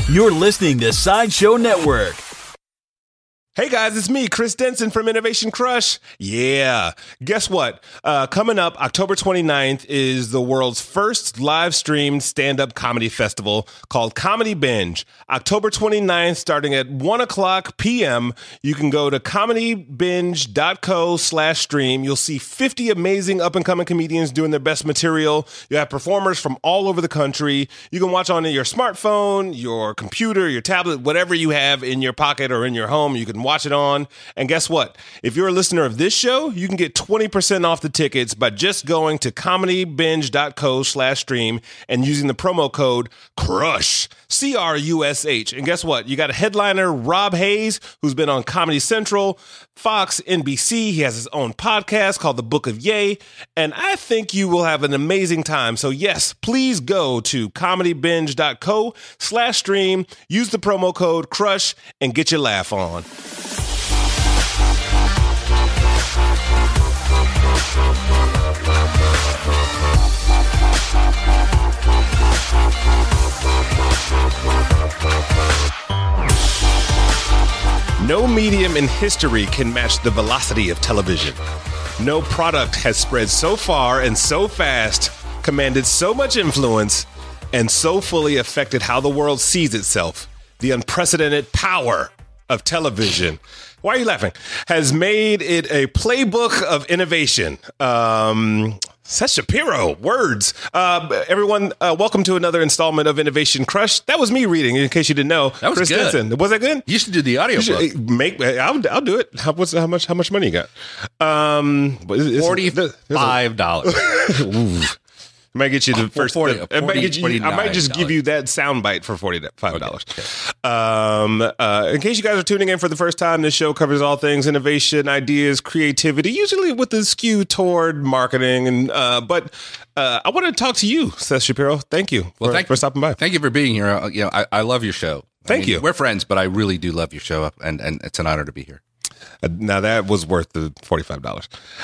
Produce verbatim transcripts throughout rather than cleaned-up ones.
You're listening to Sideshow Network. Hey guys, it's me, Chris Denson from Innovation Crush. Yeah. Guess what? Uh, coming up, October twenty-ninth is the world's first live streamed stand-up comedy festival called Comedy Binge. October twenty-ninth, starting at one o'clock p.m., you can go to comedybinge.co slash stream. You'll see fifty amazing up-and-coming comedians doing their best material. You have performers from all over the country. You can watch on your smartphone, your computer, your tablet, whatever you have in your pocket or in your home. You can watch it on. And guess what? If you're a listener of this show, you can get twenty percent off the tickets by just going to comedybinge.co slash stream and using the promo code CRUSH, C R U S H. And guess what? You got a headliner, Rob Hayes, who's been on Comedy Central, Fox, N B C. He has his own podcast called The Book of Yay. And I think you will have an amazing time. So yes, please go to comedybinge.co slash stream, use the promo code CRUSH, and get your laugh on. No medium in history can match the velocity of television. No product has spread so far and so fast, commanded so much influence, and so fully affected how the world sees itself. The unprecedented power of television, why are you laughing, has made it a playbook of innovation. Um... Seth Shapiro, words. Uh, everyone, uh, welcome to another installment of Innovation Crush. That was me reading, in case you didn't know. That was Chris good. Denson. Was that good? You used to do the audio book. Make, I'll, I'll do it. How, what's, how much? How much money you got? Um, Forty-five dollars. I might get you the first. forty, the, I, might get you, I might just give you that soundbite for forty-five dollars. Okay, okay. Um, uh, in case you guys are tuning in for the first time, this show covers all things innovation, ideas, creativity, usually with a skew toward marketing. And uh, but uh, I want to talk to you, Seth Shapiro. Thank you well, for, thank, for stopping by. Thank you for being here. Uh, you know, I, I love your show. Thank I mean, you. We're friends, but I really do love your show, and and it's an honor to be here. Uh, now that was worth the forty-five dollars.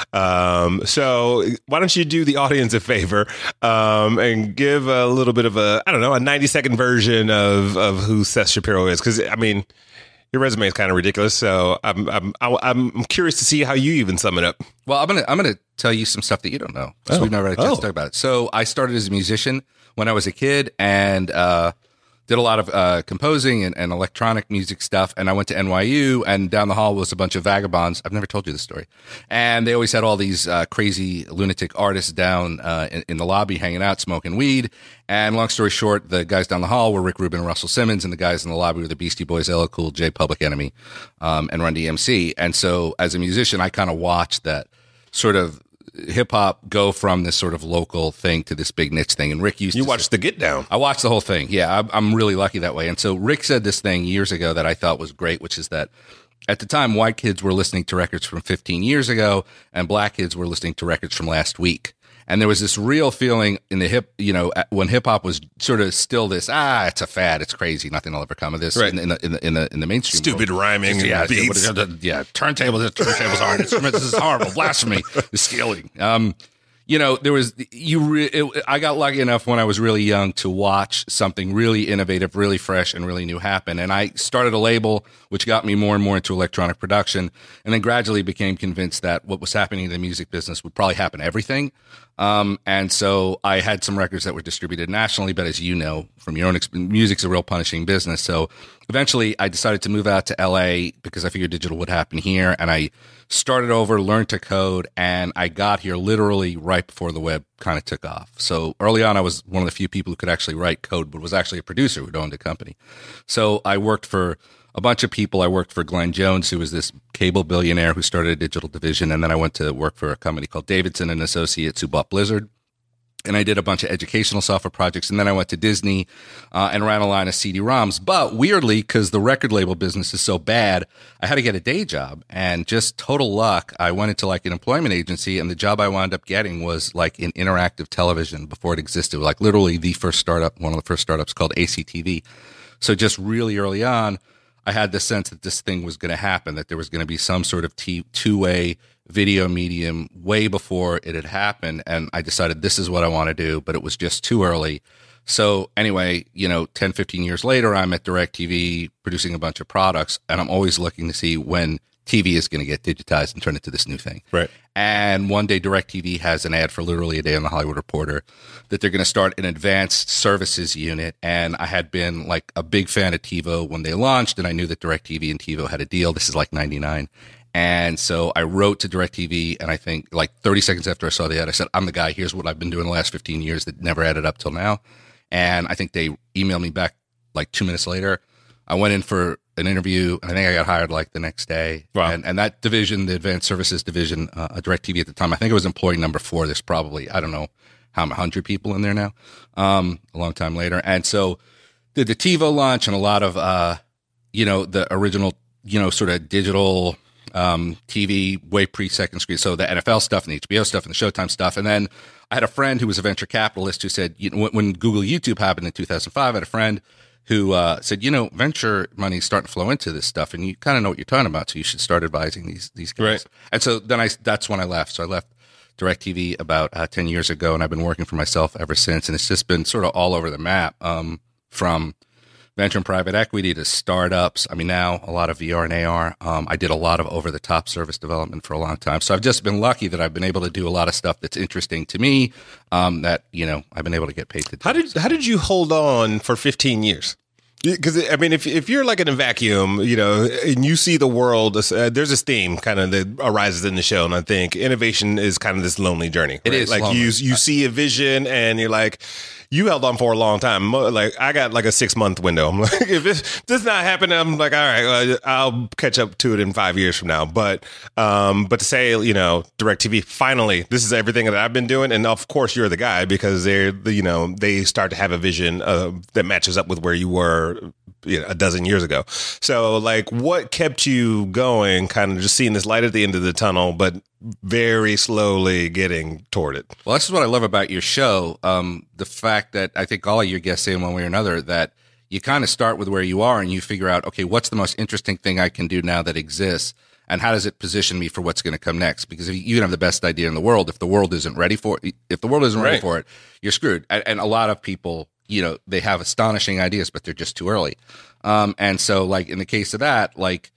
Um, so why don't you do the audience a favor um, and give a little bit of a, I don't know, a ninety second version of, of who Seth Shapiro is? Because, I mean, your resume is kind of ridiculous. So I'm, I'm, I'm curious to see how you even sum it up. Well, I'm going to, I'm going to tell you some stuff that you don't know, because oh. we've never had a chance oh. to talk about it. So I started as a musician when I was a kid, and, uh, did a lot of uh, composing and, and electronic music stuff. And I went to N Y U, and down the hall was a bunch of vagabonds. I've never told you this story. And they always had all these uh, crazy lunatic artists down uh, in, in the lobby hanging out, smoking weed. And long story short, the guys down the hall were Rick Rubin and Russell Simmons, and the guys in the lobby were the Beastie Boys, L L Cool J, Public Enemy, um, and Run D M C. And so as a musician, I kind of watched that sort of hip hop go from this sort of local thing to this big niche thing. And Rick used you to watched say, the Get Down. I watched the whole thing. Yeah, I'm, I'm really lucky that way. And so Rick said this thing years ago that I thought was great, which is that at the time, white kids were listening to records from fifteen years ago, and black kids were listening to records from last week. And there was this real feeling in the hip, you know, when hip hop was sort of still this, ah, it's a fad, it's crazy, nothing will ever come of this right. in, in, the, in the in the in the mainstream. Stupid world. rhyming, Just, yeah, beats. yeah, turntables, turntables aren't instruments. This is horrible, blasphemy, the stealing. Um, You know, there was, you, re, it, I got lucky enough when I was really young to watch something really innovative, really fresh, and really new happen. And I started a label, which got me more and more into electronic production, and then gradually became convinced that what was happening in the music business would probably happen to everything. Um, and so I had some records that were distributed nationally, but as you know from your own experience, music's a real punishing business. So eventually I decided to move out to L A because I figured digital would happen here. And I started over, learned to code, and I got here literally right before the web kind of took off. So early on, I was one of the few people who could actually write code, but was actually a producer who'd owned a company. So I worked for a bunch of people. I worked for Glenn Jones, who was this cable billionaire who started a digital division. And then I went to work for a company called Davidson and Associates, who bought Blizzard. And I did a bunch of educational software projects. And then I went to Disney uh, and ran a line of C D ROMs. But weirdly, because the record label business is so bad, I had to get a day job. And just total luck, I went into like an employment agency. And the job I wound up getting was like in interactive television before it existed. Like literally the first startup, one of the first startups called A C T V. So just really early on, I had the sense that this thing was going to happen, that there was going to be some sort of t- two-way video medium way before it had happened. And I decided this is what I want to do, but it was just too early So anyway, you know, ten, fifteen years later, I'm at DirecTV producing a bunch of products, and I'm always looking to see when T V is going to get digitized and turn into this new thing. Right. And one day DirecTV has an ad for literally a day on the Hollywood Reporter that they're going to start an advanced services unit. And I had been like a big fan of TiVo when they launched, and I knew that DirecTV and TiVo had a deal. This is like ninety-nine. And so I wrote to DirecTV, and I think like thirty seconds after I saw the ad, I said, I'm the guy. Here's what I've been doing the last fifteen years that never added up till now. And I think they emailed me back like two minutes later. I went in for an interview, and I think I got hired like the next day. Wow. And, and that division, the advanced services division, uh, DirecTV at the time, I think it was employee number four. There's probably, I don't know how many hundred people in there now, um, a long time later. And so did the TiVo launch and a lot of, uh, you know, the original, you know, sort of digital um, T V way pre-second screen. So the N F L stuff and the H B O stuff and the Showtime stuff. And then I had a friend who was a venture capitalist who said, you know, when, when Google YouTube happened in two thousand five, I had a friend who uh, said, you know, venture money is starting to flow into this stuff, and you kind of know what you're talking about, so you should start advising these these guys. Right. And so then I that's when I left. So I left DirecTV about uh, ten years ago, and I've been working for myself ever since. And it's just been sort of all over the map, um, from venture and private equity to startups. I mean, now a lot of V R and A R. Um, I did a lot of over-the-top service development for a long time. So I've just been lucky that I've been able to do a lot of stuff that's interesting to me, um, that, you know, I've been able to get paid to do. How did how did you hold on for fifteen years? Because, I mean, if if you're like in a vacuum, you know, and you see the world, uh, there's this theme kind of that arises in the show. And I think innovation is kind of this lonely journey. Right? It is like lonely. you you see a vision and you're like, you held on for a long time. Mo- Like I got like a six month window. I'm like, if this does not happen, I'm like, all right, uh, I'll catch up to it in five years from now. But um, but to say, you know, DirecTV, finally, this is everything that I've been doing, and of course you're the guy because they're, you know, they start to have a vision uh, that matches up with where you were, you know, a dozen years ago. So like, what kept you going? Kind of just seeing this light at the end of the tunnel, but very slowly getting toward it. Well, this is what I love about your show. Um, the fact that I think all of your guests say in one way or another that you kind of start with where you are and you figure out, okay, what's the most interesting thing I can do now that exists? And how does it position me for what's going to come next? Because if you can have the best idea in the world, if the world isn't ready for it, if the world isn't ready Right. for it, you're screwed. And, and a lot of people, you know, they have astonishing ideas, but they're just too early. Um, and so like in the case of that, like,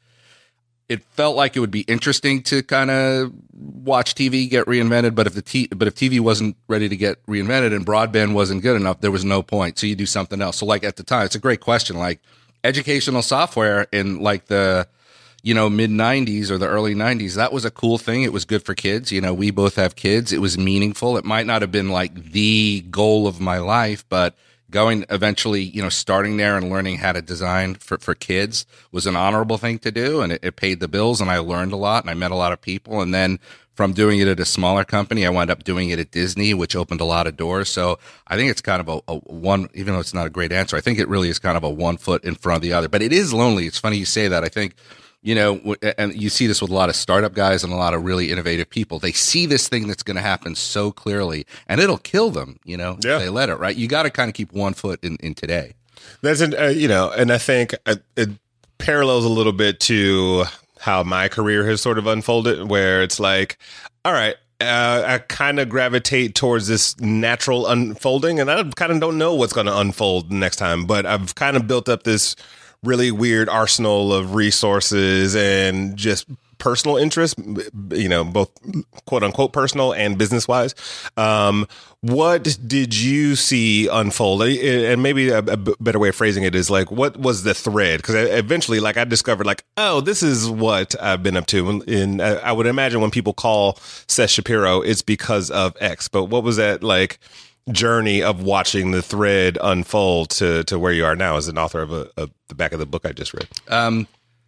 it felt like it would be interesting to kind of watch T V get reinvented, but if the T, but if T V wasn't ready to get reinvented and broadband wasn't good enough, there was no point. So you do something else. So like at the time, it's a great question. Like educational software in like the, you know, mid nineties or the early nineties, that was a cool thing. It was good for kids. You know, we both have kids. It was meaningful. It might not have been like the goal of my life, but going eventually, you know, starting there and learning how to design for, for kids was an honorable thing to do. And it, it paid the bills, and I learned a lot, and I met a lot of people. And then from doing it at a smaller company, I wound up doing it at Disney, which opened a lot of doors. So I think it's kind of a, a one, even though it's not a great answer, I think it really is kind of a one foot in front of the other. But it is lonely. It's funny you say that. I think, you know, and you see this with a lot of startup guys and a lot of really innovative people. They see this thing that's going to happen so clearly, and it'll kill them, you know, Yeah. if they let it, right? You got to kind of keep one foot in, in today. That's an, uh, you know, and I think it, it parallels a little bit to how my career has sort of unfolded, where it's like, all right, uh, I kind of gravitate towards this natural unfolding, and I kind of don't know what's going to unfold next time, but I've kind of built up this really weird arsenal of resources and just personal interest, you know, both quote unquote personal and business wise. Um, what did you see unfold? And maybe a, a better way of phrasing it is like, what was the thread? Because eventually, like, I discovered like, oh, this is what I've been up to. And I would imagine when people call Seth Shapiro, it's because of X. But what was that like journey of watching the thread unfold to to where you are now as an author of a, a the back of the book I just read? Um,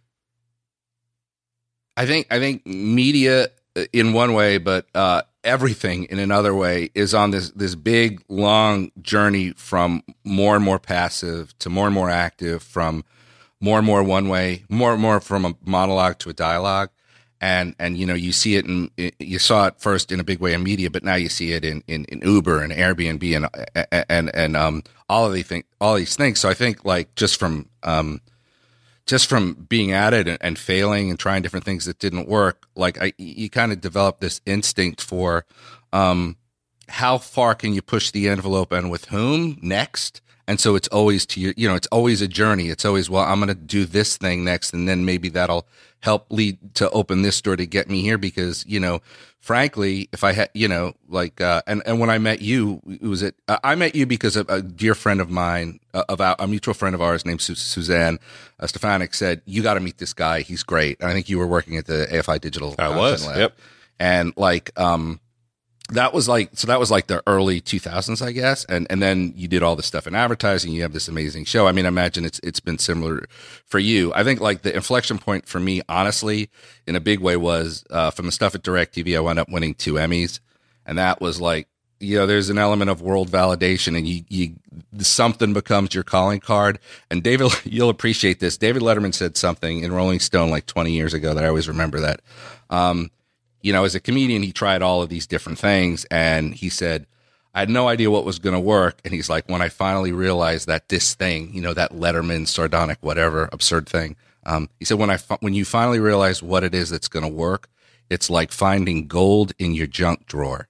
I think I think media in one way, but uh, everything in another way is on this this big long journey from more and more passive to more and more active, from more and more one way, more and more from a monologue to a dialogue. And, and, you know, you see it in, you saw it first in a big way in media, but now you see it in, in, in Uber and Airbnb and, and, and, um, all of these things, all these things. So I think like just from, um, just from being at it and, and failing and trying different things that didn't work, like I, you kind of develop this instinct for, um, how far can you push the envelope and with whom next? And so it's always to you, you know, it's always a journey. It's always, well, I'm going to do this thing next. And then maybe that'll help lead to open this door to get me here. Because, you know, frankly, if I had, you know, like, uh, and, and when I met you, it was it, uh, I met you because of a dear friend of mine, uh, of our, a mutual friend of ours named Su- Suzanne uh, Stefanik said, you got to meet this guy. He's great. And I think you were working at the A F I Digital. I was. Lab. Yep. And like, um, that was like, so that was like the early two thousands, I guess. And, and then you did all this stuff in advertising. You have this amazing show. I mean, I imagine it's, it's been similar for you. I think like the inflection point for me, honestly, in a big way was, uh, from the stuff at DirecTV, I wound up winning two Emmys. And that was like, you know, there's an element of world validation and you, you, something becomes your calling card. And David, you'll appreciate this. David Letterman said something in Rolling Stone like twenty years ago that I always remember that, um, you know, as a comedian, he tried all of these different things. And he said, I had no idea what was going to work. And he's like, when I finally realized that this thing, you know, that Letterman, sardonic, whatever, absurd thing. Um, he said, when I, when you finally realize what it is that's going to work, it's like finding gold in your junk drawer.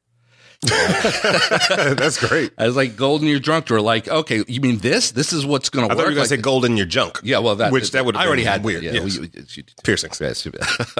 That's great. I was like, gold in your junk drawer. Like, okay, you mean this? This is what's going to I work. thought you were going like, to say gold in your junk. Yeah, well, that which that would I already had weird. Yeah, Yes. we, we, she, Piercings. Yeah, she-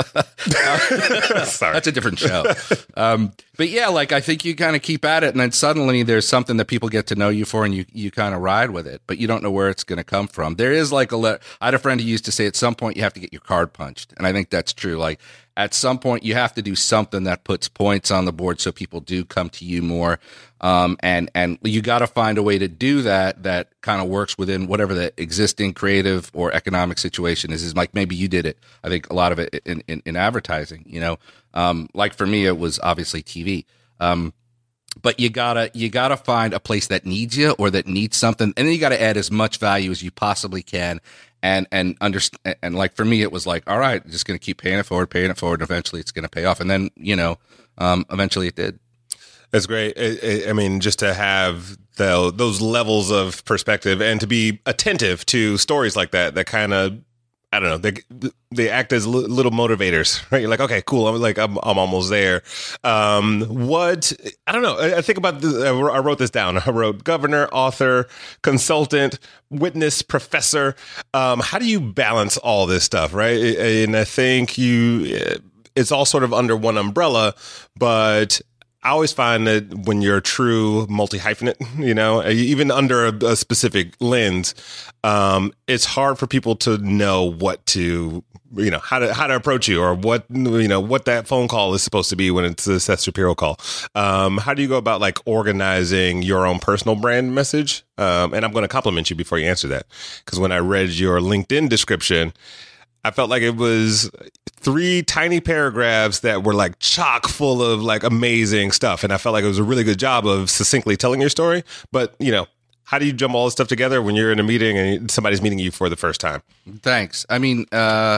Sorry. That's a different show. Um, but yeah, like I think you kind of keep at it, and then suddenly there's something that people get to know you for, and you you kind of ride with it, but you don't know where it's going to come from. There is like a le- I had a friend who used to say at some point you have to get your card punched, and I think that's true. Like at some point you have to do something that puts points on the board so people do come to you more. Um, and, and you got to find a way to do that, that kind of works within whatever the existing creative or economic situation is. Is like, maybe you did it. I think a lot of it in, in, in advertising, you know, um, like for me, it was obviously T V. Um, but you gotta, you gotta find a place that needs you or that needs something. And then you got to add as much value as you possibly can. And, and understand. And like, for me, it was like, all right, just going to keep paying it forward, paying it forward. And eventually it's going to pay off. And then, you know, um, eventually it did. That's great. I, I mean, just to have the, those levels of perspective and to be attentive to stories like that, that kind of, I don't know, they they act as li- little motivators, right? You're like, okay, cool. I'm like, I'm I'm almost there. Um, what I don't know. I, I think about. The, I wrote this down. I wrote governor, author, consultant, witness, professor. Um, how do you balance all this stuff, right? And I think you, it's all sort of under one umbrella, but I always find that when you're a true multi-hyphenate, you know, even under a, a specific lens, um, it's hard for people to know what to, you know, how to how to approach you or what, you know, what that phone call is supposed to be when it's a Seth Shapiro call. Um, how do you go about like organizing your own personal brand message? Um, and I'm going to compliment you before you answer that, because when I read your LinkedIn description, I felt like it was three tiny paragraphs that were like chock full of like amazing stuff. And I felt like it was a really good job of succinctly telling your story. But, you know, how do you jumble all this stuff together when you're in a meeting and somebody's meeting you for the first time? Thanks. I mean, uh,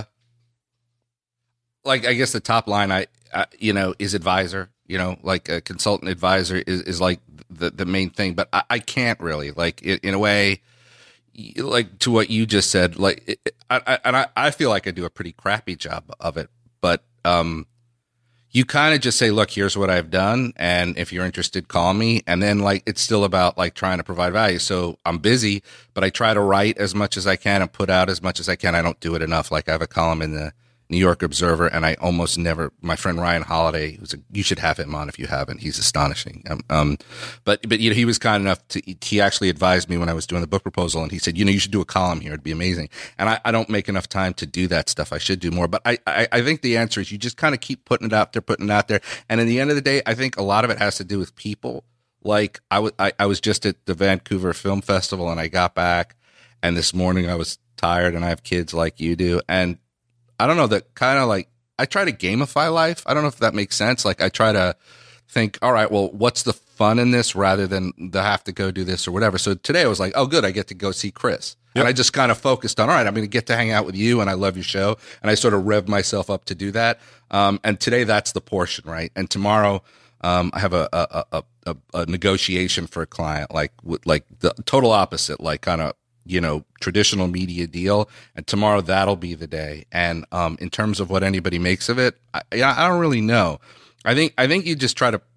like, I guess the top line, I, I, you know, is advisor, you know, like a consultant advisor is, is like the, the main thing. But I, I can't really, like, in, in a way, like to what you just said, like, it, I, I, and I, I feel like I do a pretty crappy job of it, but, um, you kind of just say, look, here's what I've done. And if you're interested, call me. And then like, it's still about like trying to provide value. So I'm busy, but I try to write as much as I can and put out as much as I can. I don't do it enough. Like I have a column in the New York Observer, and I almost never, my friend Ryan Holiday, who's a, you should have him on if you haven't. He's astonishing. Um, um, but, but, you know, he was kind enough to, he actually advised me when I was doing the book proposal, and he said, you know, you should do a column here. It'd be amazing. And I, I don't make enough time to do that stuff. I should do more. But I, I, I think the answer is you just kind of keep putting it out there, putting it out there. And in the end of the day, I think a lot of it has to do with people. Like I was, I, I was just at the Vancouver Film Festival, and I got back, and this morning I was tired, and I have kids like you do. And I don't know, that kind of like, I try to gamify life. I don't know if that makes sense. Like I try to think, all right, well, what's the fun in this rather than the have to go do this or whatever. So today I was like, oh, good, I get to go see Chris. Yep. And I just kind of focused on, all right, I'm going to get to hang out with you, and I love your show. And I sort of rev myself up to do that. Um, and today that's the portion, right? And tomorrow um, I have a, a, a, a, a negotiation for a client, like, with, like the total opposite, like kind of, you know, traditional media deal. And tomorrow that'll be the day. And, um, in terms of what anybody makes of it, I, I don't really know. I think, I think you just try to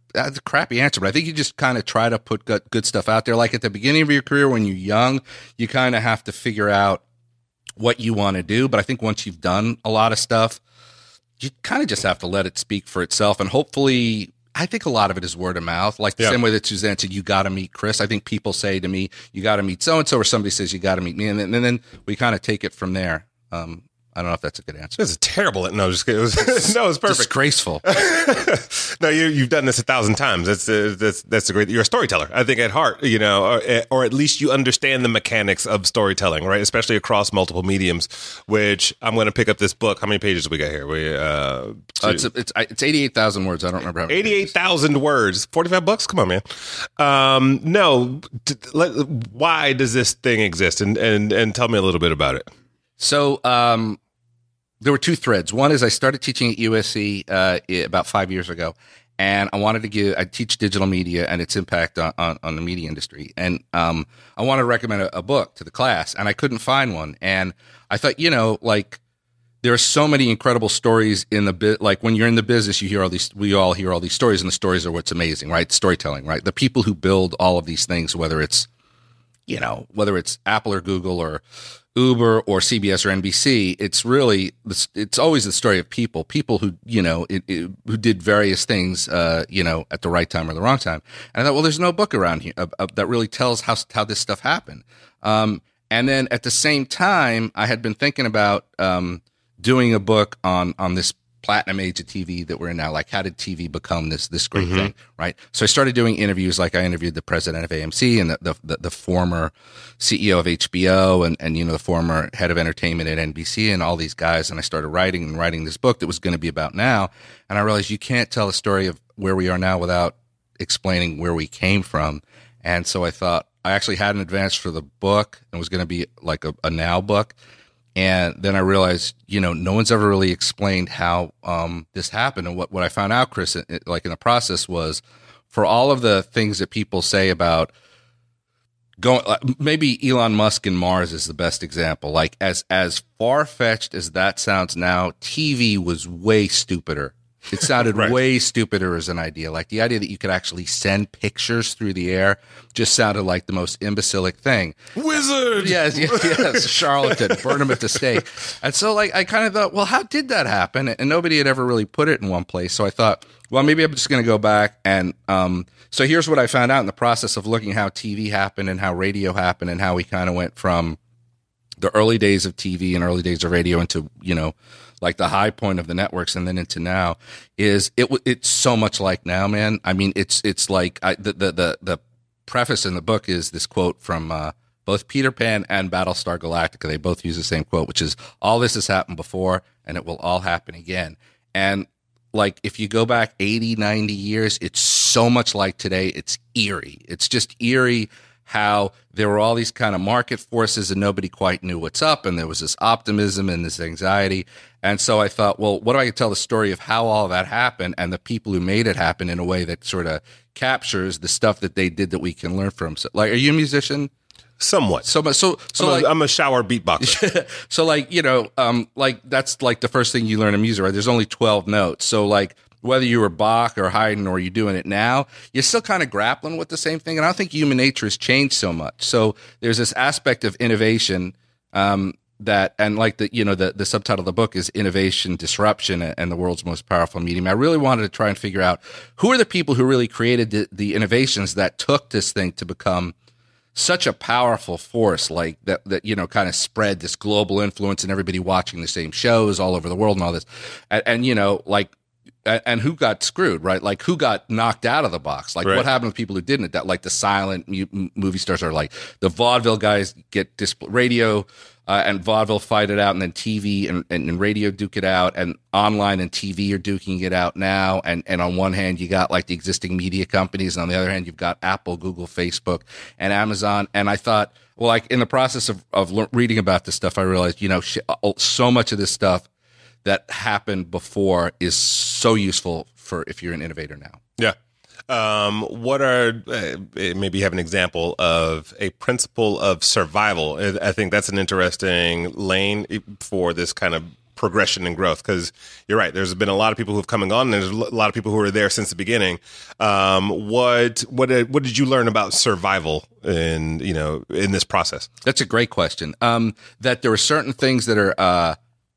that's a crappy answer, but I think you just kind of try to put good, good stuff out there. Like at the beginning of your career, when you're young, you kind of have to figure out what you want to do. But I think once you've done a lot of stuff, you kind of just have to let it speak for itself. And hopefully, I think a lot of it is word of mouth. Like the yeah. same way that Suzanne said, you got to meet Chris. I think people say to me, you got to meet so-and-so, or somebody says, you got to meet me. And then, and then we kind of take it from there. Um, I don't know if that's a good answer. That's a terrible. No, just it was, no, it's perfect. Disgraceful. No, you, you've done this a thousand times. That's uh, that's that's a great. You're a storyteller, I think, at heart. You know, or, or at least you understand the mechanics of storytelling, right? Especially across multiple mediums. Which I'm going to pick up this book. How many pages do we got here? We uh, uh it's it's it's eighty-eight thousand words. I don't remember how many. eighty-eight thousand words. forty-five bucks. Come on, man. Um, no, t- let, why does this thing exist? And and and tell me a little bit about it. So, um. There were two threads. One is I started teaching at U S C uh, about five years ago, and I wanted to give. I teach digital media and its impact on, on, on the media industry, and um, I wanted to recommend a, a book to the class, and I couldn't find one. And I thought, you know, like there are so many incredible stories in the bit. Like when you're in the business, you hear all these. We all hear all these stories, and the stories are what's amazing, right? Storytelling, right? The people who build all of these things, whether it's, you know, whether it's Apple or Google or Uber or C B S or N B C, it's really, it's always the story of people, people who, you know, it, it, who did various things, uh, you know, at the right time or the wrong time. And I thought, well, there's no book around here uh, uh, that really tells how, how this stuff happened. Um, and then at the same time, I had been thinking about, um, doing a book on, on this platinum age of T V that we're in now. Like, how did T V become this this great mm-hmm. thing, right? So I started doing interviews. Like I interviewed the president of A M C and the the, the, the former C E O of H B O and, and, you know, the former head of entertainment at N B C and all these guys. And I started writing and writing this book that was going to be about now. And I realized you can't tell a story of where we are now without explaining where we came from. And so I thought I actually had an advance for the book and it was going to be like a, a now book. And then I realized, you know, no one's ever really explained how um, this happened. And what, what I found out, Chris, it, like in the process was for all of the things that people say about going, maybe Elon Musk and Mars is the best example. Like as, as far-fetched as that sounds now, T V was way stupider. It sounded right. way stupider as an idea. Like the idea that you could actually send pictures through the air just sounded like the most imbecilic thing. Wizard! Yes, yes, yes. Charlatan. Burn him at the stake. And so like I kind of thought, well, how did that happen? And nobody had ever really put it in one place. So I thought, well, maybe I'm just going to go back. And um, so here's what I found out in the process of looking how T V happened and how radio happened and how we kind of went from the early days of T V and early days of radio into, you know, like the high point of the networks and then into now is it it's so much like now, man. I mean, it's it's like I, the, the the the preface in the book is this quote from uh, both Peter Pan and Battlestar Galactica. They both use the same quote, which is all this has happened before and it will all happen again. And like if you go back eighty, ninety years, it's so much like today. It's eerie. It's just eerie how there were all these kind of market forces and nobody quite knew what's up. And there was this optimism and this anxiety. And so I thought, well, what do I tell the story of how all of that happened and the people who made it happen in a way that sort of captures the stuff that they did that we can learn from. So, like, are you a musician? Somewhat. So, so, so I'm, like, a, I'm a shower beatboxer. So like, you know, um, like that's like the first thing you learn in music, right? There's only twelve notes. So like, whether you were Bach or Haydn or you're doing it now, you're still kind of grappling with the same thing. And I don't think human nature has changed so much. So there's this aspect of innovation um, that, and like the, you know, the, the subtitle of the book is Innovation, Disruption, and the World's Most Powerful Medium. I really wanted to try and figure out who are the people who really created the, the innovations that took this thing to become such a powerful force, like that, that, you know, kind of spread this global influence and everybody watching the same shows all over the world and all this. And, and you know, like, and who got screwed, right? Like who got knocked out of the box? Like right. What happened to people who didn't? That like the silent mu- movie stars are like the vaudeville guys get dis- radio uh, and vaudeville fight it out, and then T V and, and, and radio duke it out, and online and T V are duking it out now. And and on one hand you got like the existing media companies, and on the other hand you've got Apple, Google, Facebook, and Amazon. And I thought, well, like in the process of of le- reading about this stuff, I realized, you know, sh- so much of this stuff that happened before is so useful for if you're an innovator now. Yeah. Um, what are, uh, maybe you have an example of a principle of survival. I think that's an interesting lane for this kind of progression and growth? Because you're right. There's been a lot of people who've come and gone, and there's a lot of people who are there since the beginning. Um, what what did, what did you learn about survival in you know in this process? That's a great question. Um, that there are certain things that are. Uh,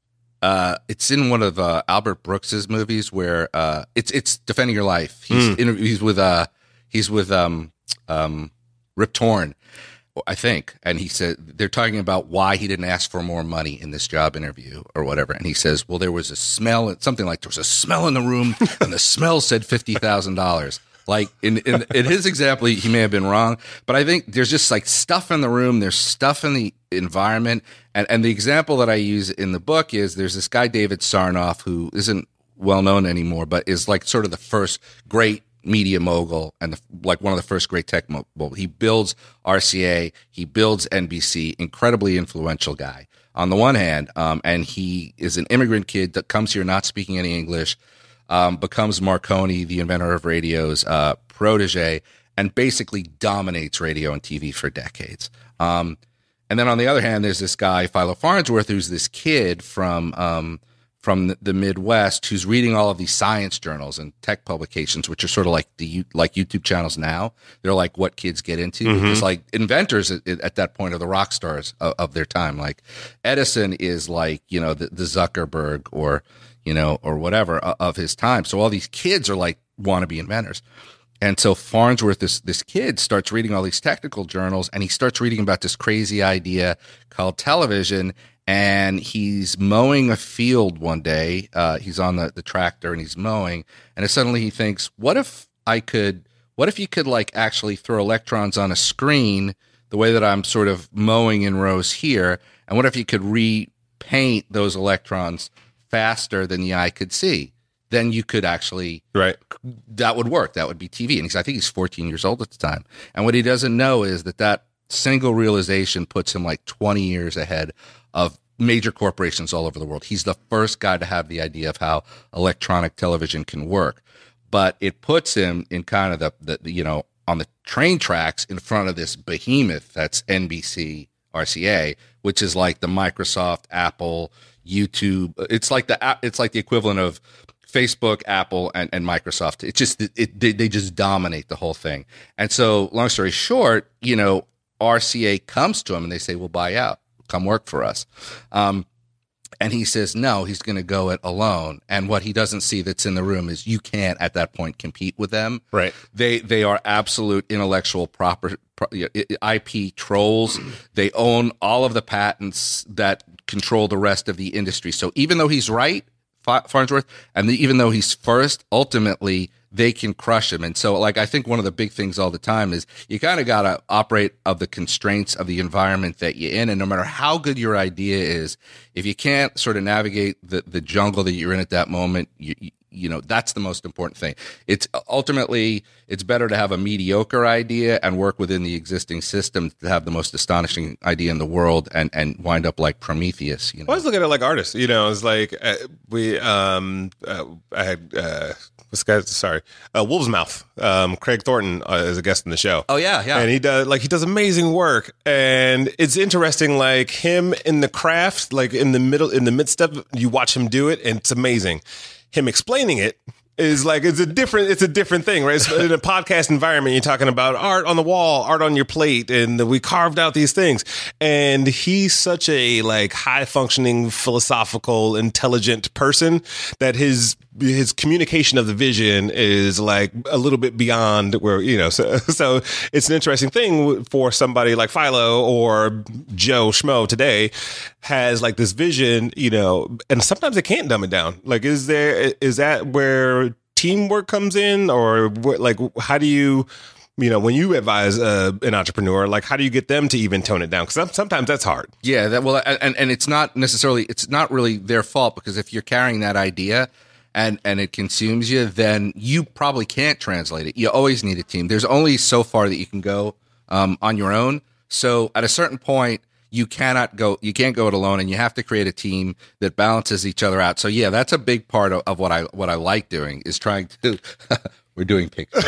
uh, it's in one of uh, Albert Brooks's movies where uh, it's it's Defending Your Life. He's Mm. in, he's with uh he's with um um Rip Torn, I think, and he said they're talking about why he didn't ask for more money in this job interview or whatever, and he says, well, there was a smell, something like there was a smell in the room, and the smell said fifty thousand dollars. Like in, in in his example, he may have been wrong, but I think there's just like stuff in the room, there's stuff in the environment, and and the example that I use in the book is there's this guy David Sarnoff who isn't well known anymore, but is like sort of the first great media mogul and the, like one of the first great tech mogul. He builds R C A, he builds N B C, incredibly influential guy on the one hand, um, and he is an immigrant kid that comes here not speaking any English, um, becomes Marconi, the inventor of radio's uh, protege, and basically dominates radio and T V for decades. Um, and then on the other hand, there's this guy, Philo Farnsworth, who's this kid from um, from the, the Midwest who's reading all of these science journals and tech publications, which are sort of like the like YouTube channels now. They're like what kids get into. Mm-hmm. Because like inventors at, at that point are the rock stars of, of their time. Like Edison is like, you know, the, the Zuckerberg or, you know, or whatever of his time. So all these kids are like wannabe inventors. And so Farnsworth, this this kid, starts reading all these technical journals, and he starts reading about this crazy idea called television. And he's mowing a field one day. Uh, he's on the, the tractor and he's mowing. And suddenly he thinks, what if I could, what if you could like actually throw electrons on a screen the way that I'm sort of mowing in rows here? And what if you could repaint those electrons faster than the eye could see? Then you could actually, Right. that would work. That would be T V. And he's, I think he's fourteen years old at the time. And what he doesn't know is that that single realization puts him like twenty years ahead of major corporations all over the world. He's the first guy to have the idea of how electronic television can work, but it puts him in kind of the, the you know, on the train tracks in front of this behemoth that's N B C R C A, which is like the Microsoft, Apple, YouTube. It's like the it's like the equivalent of Facebook, Apple, and, and Microsoft. It's just it, it they, they just dominate the whole thing. And so, long story short, you know, R C A comes to him and they say, "We'll buy out. Come work for us." Um, and he says, no, he's going to go it alone. And what he doesn't see that's in the room is you can't at that point compete with them. Right. They they are absolute intellectual proper I P trolls. They own all of the patents that control the rest of the industry. So even though he's right, Farnsworth, and the, even though he's first, ultimately they can crush him. And so, like, I think one of the big things all the time is you kind of got to operate of the constraints of the environment that you're in. And no matter how good your idea is, if you can't sort of navigate the, the jungle that you're in at that moment, you, you, you know, that's the most important thing. It's ultimately, it's better to have a mediocre idea and work within the existing system to have the most astonishing idea in the world and, and wind up like Prometheus. You know? I always look at it like artists. You know, it's like uh, we, um, uh, I had, uh, this guy, sorry, uh, Wolf's Mouth. Um, Craig Thornton uh, is a guest in the show. Oh yeah, yeah. And he does like he does amazing work, and it's interesting. Like him in the craft, like in the middle, in the midst of, you watch him do it, and it's amazing. Him explaining it is like it's a different it's a different thing, right? It's in a podcast environment, you're talking about art on the wall, art on your plate, and we carved out these things. And he's such a like high functioning, philosophical, intelligent person that his his communication of the vision is like a little bit beyond where, you know, so, so it's an interesting thing for somebody like Philo or Joe Schmo today has like this vision, you know, and sometimes they can't dumb it down. Like, is there, is that where teamwork comes in, or what, like, how do you, you know, when you advise uh, an entrepreneur, like, how do you get them to even tone it down? Because sometimes that's hard. Yeah, that well, and and it's not necessarily, it's not really their fault, because if you're carrying that idea and and it consumes you, then you probably can't translate it. You always need a team. There's only so far that you can go um, on your own. So at a certain point, you cannot go, you can't go it alone, and you have to create a team that balances each other out. So yeah, that's a big part of, of what I what I like doing, is trying to We're doing pictures.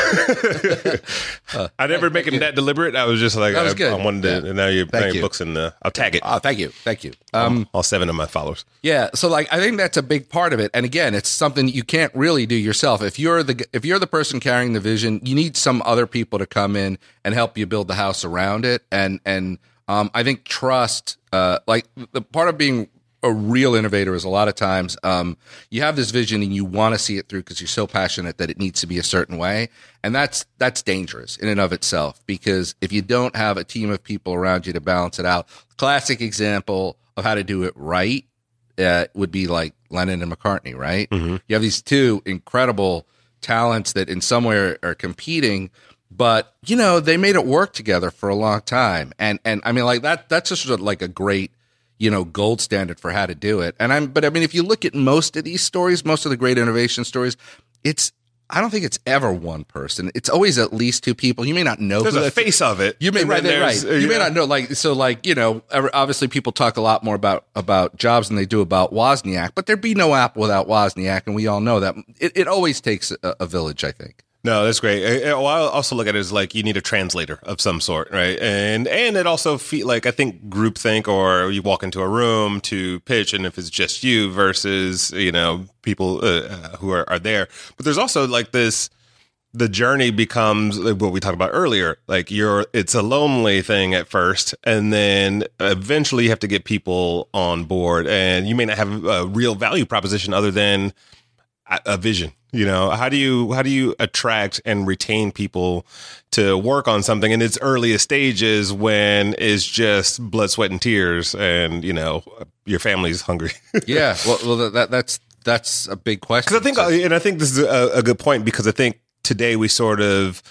uh, I never make it that deliberate. I was just like, that was I, good. I wanted to, yeah. and now you're thank playing you. books in the, I'll tag it. Oh, thank you. Thank you. Um, all seven of my followers. Yeah. So like, I think that's a big part of it. And again, it's something you can't really do yourself. If you're the, if you're the person carrying the vision, you need some other people to come in and help you build the house around it. And, and, um, I think trust, uh, like the part of being a real innovator is a lot of times um, you have this vision and you want to see it through because you're so passionate that it needs to be a certain way, and that's that's dangerous in and of itself, because if you don't have a team of people around you to balance it out, classic example of how to do it right uh, would be like Lennon and McCartney, right? Mm-hmm. You have these two incredible talents that in some way are, are competing, but you know they made it work together for a long time, and and I mean like that that's just like a great, you know, gold standard for how to do it. And I'm, but I mean, if you look at most of these stories, most of the great innovation stories, it's, I don't think it's ever one person. It's always at least two people. You may not know. There's who a face of it. You may, right, right. You yeah. may not know, like, so like, you know, obviously people talk a lot more about, about Jobs than they do about Wozniak, but there'd be no Apple without Wozniak. And we all know that it, it always takes a, a village, I think. No, that's great. I, I also look at it as like you need a translator of some sort, right? And and it also feel like I think groupthink, or you walk into a room to pitch, and if it's just you versus you know people uh, who are, are there, but there's also like this. The journey becomes like what we talked about earlier. Like you're, it's a lonely thing at first, and then eventually you have to get people on board, and you may not have a real value proposition other than a, a vision. You know, how do you how do you attract and retain people to work on something in its earliest stages when it's just blood, sweat, and tears, and you know your family's hungry? Yeah, well, well, that that's that's a big question. Because I think, so, and I think this is a, a good point, because I think today we sort of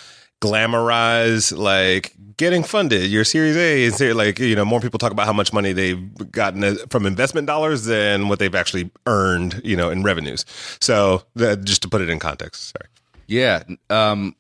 glamorize like getting funded. Your Series A is like, you know, more people talk about how much money they've gotten from investment dollars than what they've actually earned, you know, in revenues. So that, just to put it in context. Sorry. Yeah. Um,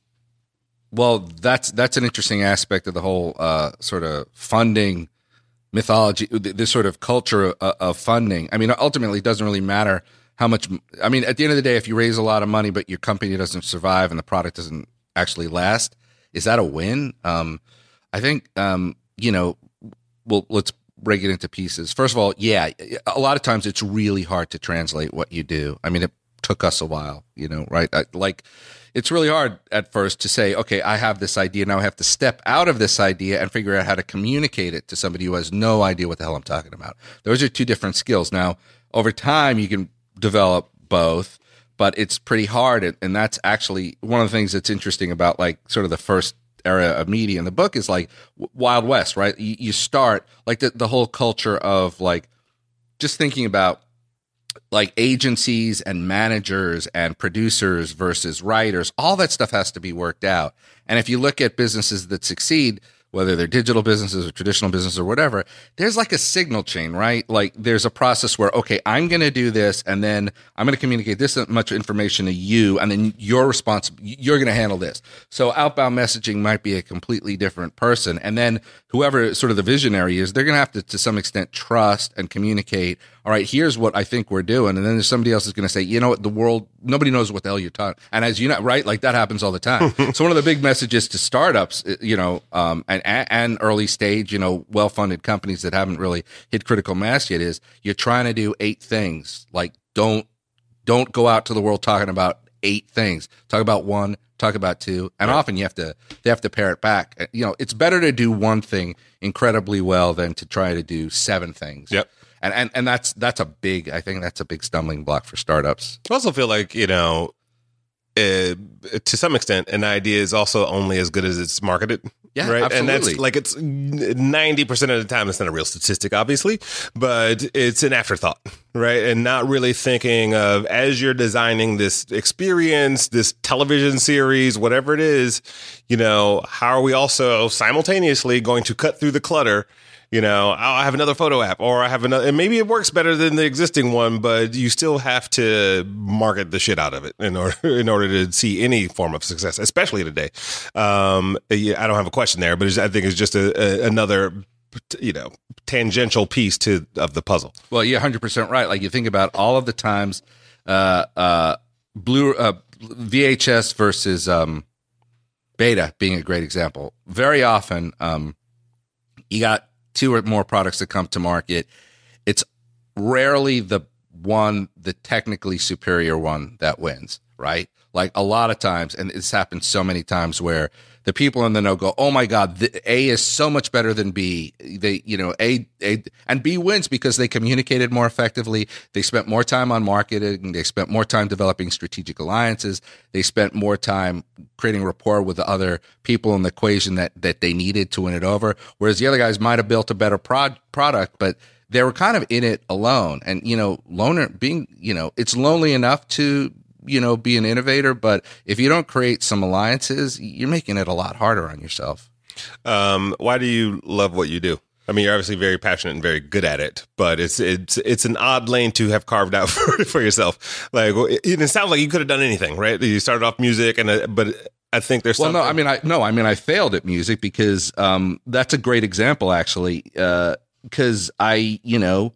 well, that's that's an interesting aspect of the whole uh, sort of funding mythology, this sort of culture of, of funding. I mean, ultimately, it doesn't really matter how much. I mean, at the end of the day, if you raise a lot of money, but your company doesn't survive and the product doesn't actually last, is that a win? Um, I think, um, you know, well, let's break it into pieces. First of all, yeah, a lot of times it's really hard to translate what you do. I mean, it took us a while, you know, right? I, like, it's really hard at first to say, okay, I have this idea. Now I have to step out of this idea and figure out how to communicate it to somebody who has no idea what the hell I'm talking about. Those are two different skills. Now, over time, you can develop both, but it's pretty hard. And that's actually one of the things that's interesting about like sort of the first era of media in the book is like Wild West, right? You, you start like the, the whole culture of like just thinking about like agencies and managers and producers versus writers. All that stuff has to be worked out. And if you look at businesses that succeed, whether they're digital businesses or traditional businesses or whatever, there's like a signal chain, right? Like there's a process where, okay, I'm going to do this, and then I'm going to communicate this much information to you, and then you're responsible. You're going to handle this. So outbound messaging might be a completely different person. And then whoever sort of the visionary is, they're going to have to, to some extent, trust and communicate. All right, here's what I think we're doing. And then there's somebody else is going to say, you know what, the world, nobody knows what the hell you're talking. And as you know, right, like that happens all the time. So one of the big messages to startups, you know, um, and, and early stage, you know, well-funded companies that haven't really hit critical mass yet is you're trying to do eight things. Like don't, don't go out to the world talking about eight things. Talk about one, talk about two. And right. Often you have to, they have to pare it back. You know, it's better to do one thing incredibly well than to try to do seven things. Yep. And, and and that's that's a big, I think that's a big stumbling block for startups. I also feel like, you know, uh, to some extent, an idea is also only as good as it's marketed. Yeah, right. absolutely. And that's like it's ninety percent of the time. It's not a real statistic, obviously, but it's an afterthought, right? And not really thinking of as you're designing this experience, this television series, whatever it is, you know, how are we also simultaneously going to cut through the clutter? You know, I have another photo app, or I have another, and maybe it works better than the existing one, but you still have to market the shit out of it in order in order to see any form of success, especially today. Um, I don't have a question there, but it's, I think it's just a, a, another, you know, tangential piece to of the puzzle. Well, you're one hundred percent right. Like you think about all of the times, uh, uh, Blue, uh, V H S versus um, Beta being a great example. Very often, um, you got two or more products that come to market. It's rarely the one, the technically superior one that wins, right? Like a lot of times, and it's happened so many times where the people in the know go, "Oh my God, the A is so much better than B." They, you know, A, A, and B wins because they communicated more effectively. They spent more time on marketing. They spent more time developing strategic alliances. They spent more time creating rapport with the other people in the equation that that they needed to win it over. Whereas the other guys might have built a better prod, product, but they were kind of in it alone. And you know, loner being, you know, it's lonely enough to, you know, be an innovator, but if you don't create some alliances, you're making it a lot harder on yourself. Um, why do you love what you do? I mean, you're obviously very passionate and very good at it, but it's it's it's an odd lane to have carved out for, for yourself. Like, it, it sounds like you could have done anything, right? You started off music, and uh, but I think there's well, something. no, I mean, I no, I mean, I failed at music because um, that's a great example, actually, because uh, I, you know,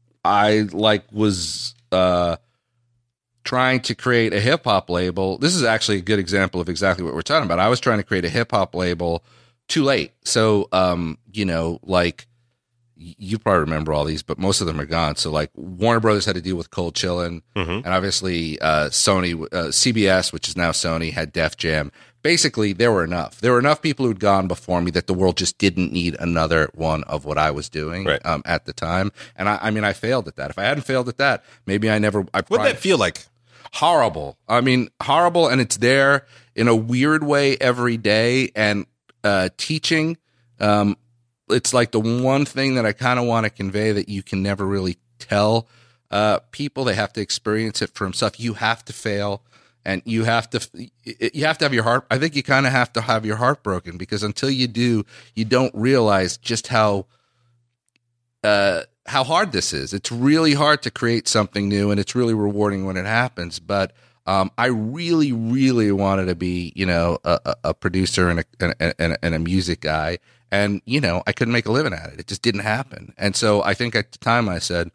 I like was. Uh, trying to create a hip hop label. This is actually a good example of exactly what we're talking about. I was trying to create a hip hop label too late. So, um, you know, like you probably remember all these, but most of them are gone. So like Warner Brothers had to deal with Cold Chillin', mm-hmm. and obviously uh, Sony, uh, C B S, which is now Sony, had Def Jam. Basically, there were enough. There were enough people who'd gone before me that the world just didn't need another one of what I was doing right. um, at the time. And I, I mean, I failed at that. If I hadn't failed at that, maybe I never. I What'd that feel like? Horrible. I mean, horrible, and it's there in a weird way every day. And uh, teaching, um, it's like the one thing that I kind of want to convey that you can never really tell uh, people. They have to experience it for themselves. You have to fail, and you have to you have to have your heart. I think you kind of have to have your heart broken, because until you do, you don't realize just how. Uh, how hard this is. It's really hard to create something new, and it's really rewarding when it happens. But um, I really, really wanted to be, you know, a, a producer and a, and, and, and a music guy. And, you know, I couldn't make a living at it. It just didn't happen. And so I think at the time I said,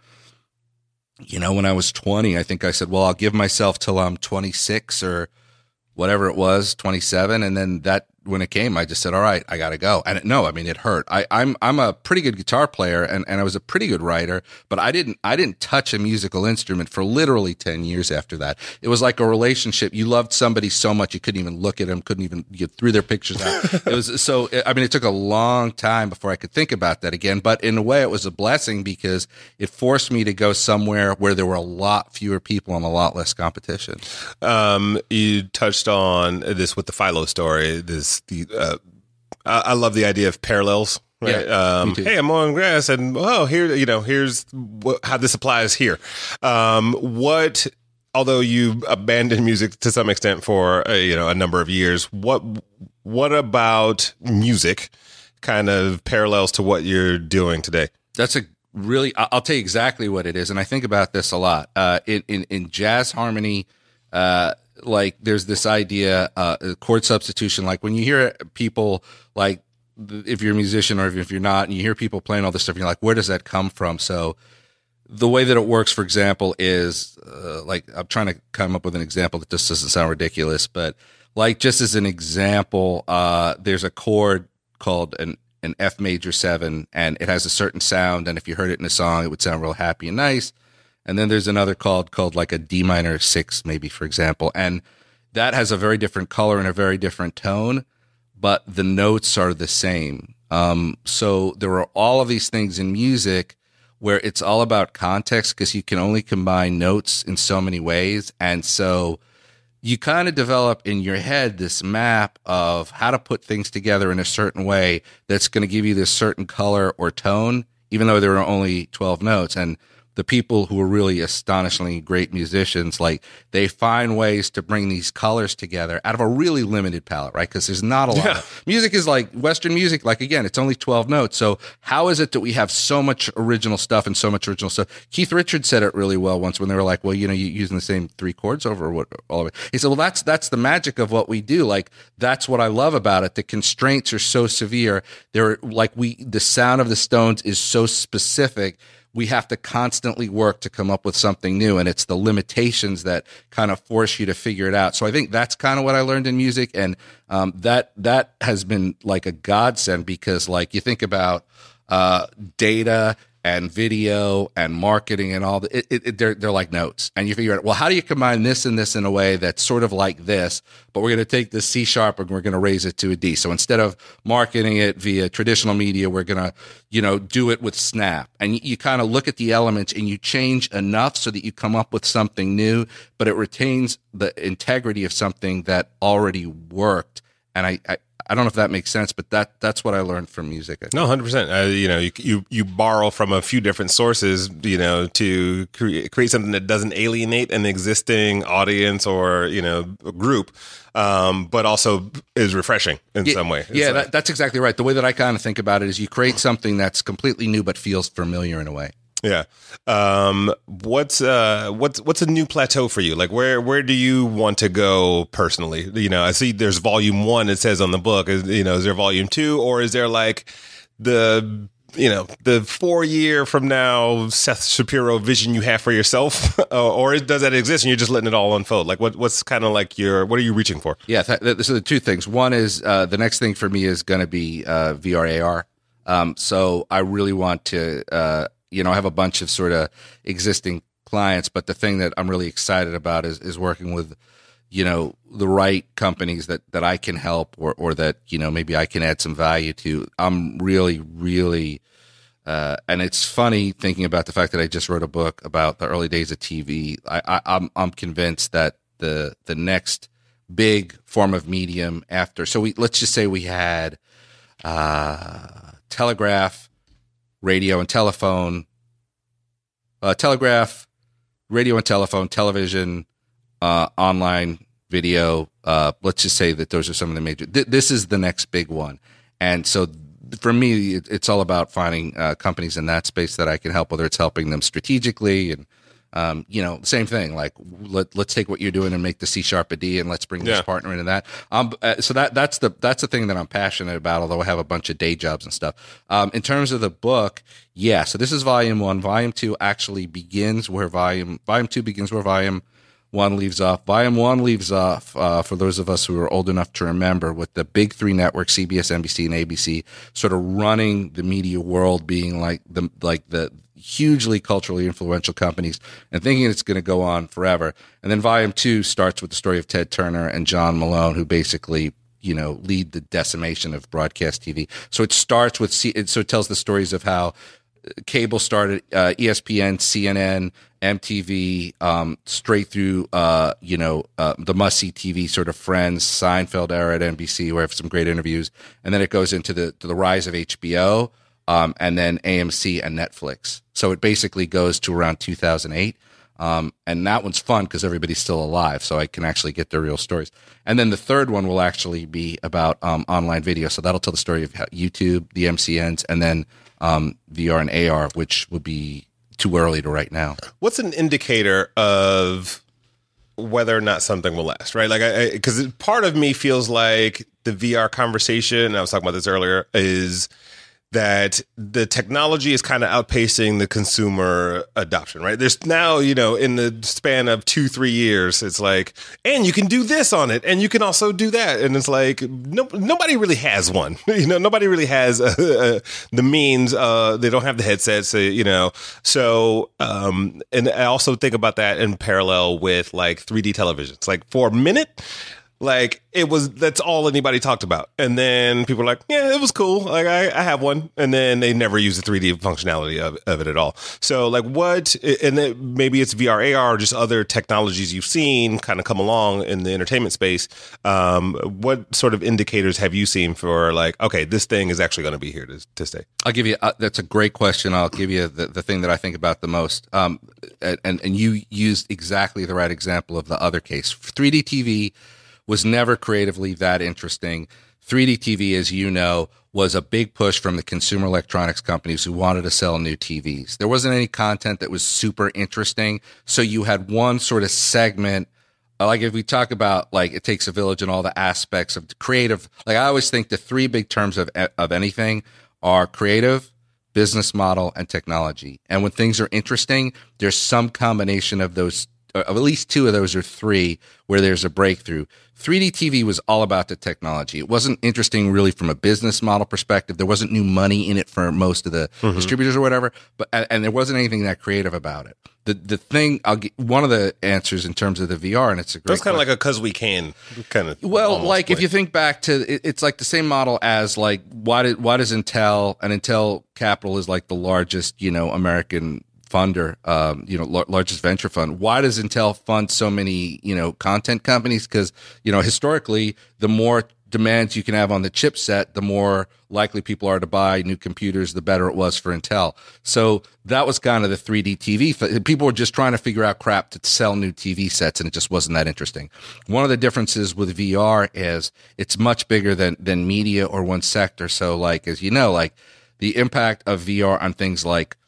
you know, when I was twenty, I think I said, well, I'll give myself till I'm twenty-six or whatever it was, twenty-seven. And then that, when it came, I just said, all right, I got to go. And it, no, I mean, it hurt. I, I'm, I'm a pretty good guitar player, and, and I was a pretty good writer, but I didn't, I didn't touch a musical instrument for literally ten years after that. It was like a relationship. You loved somebody so much, you couldn't even look at them, couldn't even get through their pictures out. It was so, I mean, it took a long time before I could think about that again, but in a way it was a blessing because it forced me to go somewhere where there were a lot fewer people and a lot less competition. Um, you touched on this with the Philo story, this, the, uh, I, I love the idea of parallels, right? Yeah, um, hey, I'm mowing grass, and oh, here, you know, here's wh- how this applies here. Um, what, although you abandoned music to some extent for, uh, you know, a number of years, what, what about music kind of parallels to what you're doing today? That's a really, I'll tell you exactly what it is. And I think about this a lot, uh, in, in, in jazz harmony, uh, like there's this idea, uh, chord substitution. Like when you hear people, like if you're a musician or if you're not, and you hear people playing all this stuff, you're like, where does that come from? So the way that it works, for example, is uh, like, I'm trying to come up with an example that just doesn't sound ridiculous, but like just as an example, uh, there's a chord called an, an F major seven, and it has a certain sound. And if you heard it in a song, it would sound real happy and nice. And then there's another called called like a D minor six, maybe, for example. And that has a very different color and a very different tone, but the notes are the same. Um, so there are all of these things in music where it's all about context, because you can only combine notes in so many ways. And so you kind of develop in your head this map of how to put things together in a certain way that's going to give you this certain color or tone, even though there are only twelve notes. And the people who are really astonishingly great musicians, like they find ways to bring these colors together out of a really limited palette, right? Because there's not a lot. Yeah. Of, music is like Western music. Like, again, it's only twelve notes. So how is it that we have so much original stuff and so much original stuff? Keith Richards said it really well once when they were like, well, you know, you're using the same three chords over what, all of it. He said, well, that's, that's the magic of what we do. Like, that's what I love about it. The constraints are so severe. They're like, we, the sound of the Stones is so specific. we have to constantly work to come up with something new, and it's the limitations that kind of force you to figure it out. So I think that's kind of what I learned in music, and um, that that has been like a godsend, because like you think about uh, data and video and marketing and all the, it, it, they're they're like notes, and you figure out, well, how do you combine this and this in a way that's sort of like this, but we're going to take this C sharp and we're going to raise it to a D. So instead of marketing it via traditional media, we're going to, you know, do it with Snap, and you, you kind of look at the elements and you change enough so that you come up with something new, but it retains the integrity of something that already worked. And I, I I don't know if that makes sense, but that that's what I learned from music. No, one hundred percent. Uh, you know, you, you you borrow from a few different sources, you know, to create create something that doesn't alienate an existing audience or, you know, group, um, but also is refreshing in yeah, some way. It's yeah, like, that, that's exactly right. The way that I kind of think about it is you create something that's completely new but feels familiar in a way. Yeah. Um, what's uh, what's what's a new plateau for you? Like, where where do you want to go personally? You know, I see there's volume one. It says on the book. Is, you know, is there volume two, or is there like the you know the four year from now Seth Shapiro vision you have for yourself, or does that exist and you're just letting it all unfold? Like, what what's kind of like your what are you reaching for? Yeah. Th- th- so the two things. One is uh, the next thing for me is going to be uh, V R A R. Um, so I really want to. Uh, You know, I have a bunch of sort of existing clients, but the thing that I'm really excited about is, is working with, you know, the right companies that, that I can help or, or that, you know, maybe I can add some value to. I'm really, really, uh, and it's funny thinking about the fact that I just wrote a book about the early days of T V. I, I, I'm, I'm convinced that the, the next big form of medium after, so we, let's just say we had, uh, telegraph, radio and telephone, uh, telegraph, radio and telephone, television, uh, online video. Uh, let's just say that those are some of the major. Th- this is the next big one, and so for me, it, it's all about finding uh, companies in that space that I can help. Whether it's helping them strategically, and um, you know, same thing. Like let, let's take what you're doing and make the C sharp a D, and let's bring this yeah. partner into that. Um, uh, so that that's the that's the thing that I'm passionate about. Although I have a bunch of day jobs and stuff. Um, in terms of the book, yeah. So this is volume one. Volume two actually begins where volume volume two begins where volume one leaves off. Volume one leaves off uh, for those of us who are old enough to remember, with the big three networks, C B S, N B C, and A B C, sort of running the media world, being like the like the hugely culturally influential companies, and thinking it's going to go on forever. And then volume two starts with the story of Ted Turner and John Malone, who basically, you know, lead the decimation of broadcast T V. So it starts with, C- it, so it tells the stories of how cable started, uh, E S P N, C N N, M T V, um, straight through, uh, you know, uh, the must-see T V sort of Friends, Seinfeld era at N B C, where I have some great interviews. And then it goes into the, to the rise of H B O, um, and then A M C and Netflix. So it basically goes to around two thousand eight. Um, and that one's fun because everybody's still alive, so I can actually get their real stories. And then the third one will actually be about um, online video. So that'll tell the story of how YouTube, the M C Ns, and then um, V R and A R, which would be too early to write now. What's an indicator of whether or not something will last, right? Like, I, because part of me feels like the V R conversation, I was talking about this earlier, is that the technology is kind of outpacing the consumer adoption, right? There's now, you know, in the span of two, three years, it's like, and you can do this on it, and you can also do that. And it's like, no, nobody really has one. You know, nobody really has uh, uh, the means. Uh, they don't have the headsets, uh, you know. So, um, and I also think about that in parallel with like three D televisions. Like for a minute, like it was, that's all anybody talked about. And then people were like, yeah, it was cool. Like I, I have one. And then they never use the three D functionality of, of it at all. So like what, and then maybe it's V R, A R, or just other technologies you've seen kind of come along in the entertainment space. Um, what sort of indicators have you seen for like, okay, this thing is actually going to be here to, to stay? I'll give you, uh, that's a great question. I'll give you the, the thing that I think about the most. Um, and, and you used exactly the right example of the other case. three D T V was never creatively that interesting. three D T V, as you know, was a big push from the consumer electronics companies who wanted to sell new T Vs. There wasn't any content that was super interesting. So you had one sort of segment, like if we talk about like it takes a village and all the aspects of creative, like I always think the three big terms of, of anything are creative, business model, and technology. And when things are interesting, there's some combination of those, of at least two of those or three, where there's a breakthrough. three D T V was all about the technology. It wasn't interesting really from a business model perspective. There wasn't new money in it for most of the mm-hmm. distributors or whatever, but and, and there wasn't anything that creative about it. The the thing, I'll get, one of the answers in terms of the V R, and it's a great. That's kind of like a "cause we can" kind of. Well, like way. If you think back to, it, it's like the same model as like why did why does Intel and Intel Capital is like the largest, you know, American funder, um, you know, l- largest venture fund. Why does Intel fund so many, you know, content companies? Because, you know, historically, the more demands you can have on the chipset, the more likely people are to buy new computers, the better it was for Intel. So that was kind of the three D T V. People were just trying to figure out crap to sell new T V sets, and it just wasn't that interesting. One of the differences with V R is it's much bigger than, than media or one sector. So like, as you know, like the impact of V R on things like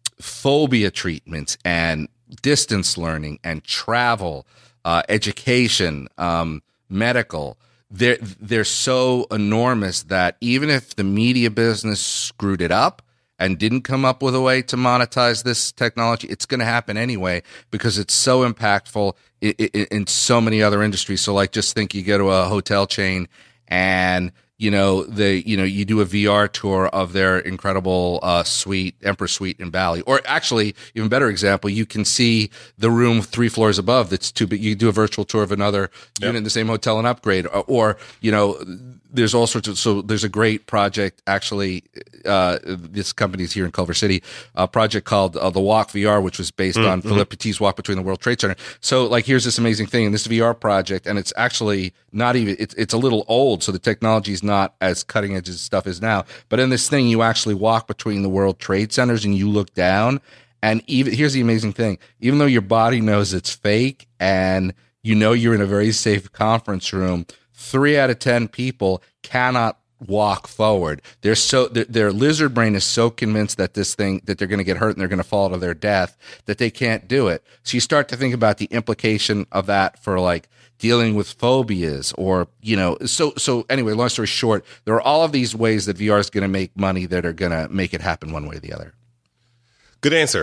phobia treatments and distance learning and travel, uh, education, um, medical, they're, they're so enormous that even if the media business screwed it up and didn't come up with a way to monetize this technology, it's going to happen anyway because it's so impactful in, in, in so many other industries. So like, just think you go to a hotel chain and you know, they, you know, you do a V R tour of their incredible uh, suite, Emperor Suite in Bali. Or actually, even better example, you can see the room three floors above that's too big. You do a virtual tour of another yep. unit in the same hotel and upgrade. Or, or, you know, there's all sorts of, so there's a great project, actually, uh, this company's here in Culver City, a project called uh, The Walk V R, which was based mm-hmm. on Philippe Petit's walk between the World Trade Center. So, like, here's this amazing thing in this V R project, and it's actually not even, it's, it's a little old, so the technology is not as cutting edge as stuff is now. But in this thing, you actually walk between the World Trade Centers and you look down. And even here's the amazing thing: even though your body knows it's fake and you know you're in a very safe conference room, three out of ten people cannot walk forward. They're so their, their lizard brain is so convinced that this thing that they're going to get hurt and they're going to fall to their death that they can't do it. So you start to think about the implication of that for like dealing with phobias or, you know, so, so anyway, long story short, there are all of these ways that V R is going to make money that are going to make it happen one way or the other. Good answer.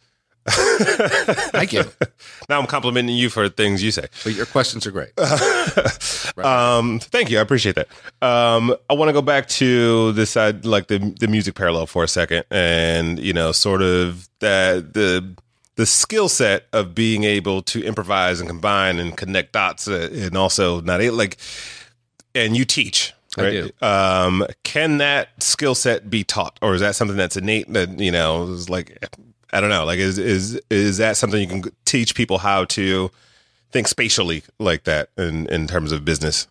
Thank you. Now I'm complimenting you for things you say. But your questions are great. right. Um, thank you. I appreciate that. Um, I want to go back to this side, like the the music parallel for a second, and you know, sort of that the the skill set of being able to improvise and combine and connect dots, uh, and also not like, and you teach. Right? I do. Um, can that skill set be taught, or is that something that's innate? That you know, is like. I don't know. Like, is is is that something you can teach people how to think spatially like that in, in terms of business?